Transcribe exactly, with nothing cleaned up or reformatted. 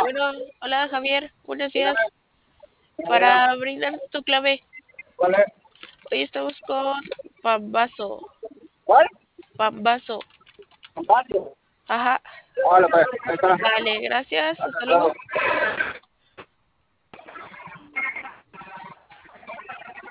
Bueno, hola Javier, buenos días. Para brindar tu clave, ¿Cuál es? hoy estamos con Pambazo. ¿Cuál? Pambazo. Compañero. Ajá. Hola, pues, ahí está. Vale, gracias. Hasta Hasta luego. luego.